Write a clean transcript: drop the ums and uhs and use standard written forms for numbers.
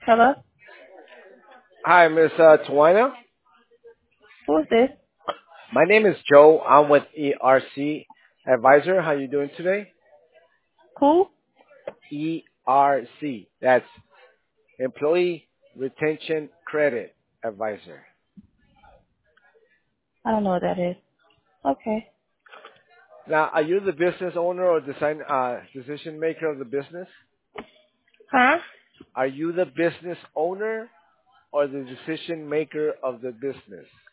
Hello? Hi, Miss Tawana. Who is this? My name is Joe. I'm with ERC Advisor. How you doing today? Who? ERC. That's Employee Retention Credit Advisor. I don't know what that is. Okay. Now, are you the business owner or decision maker of the business? Huh? Are you the business owner or the decision maker of the business?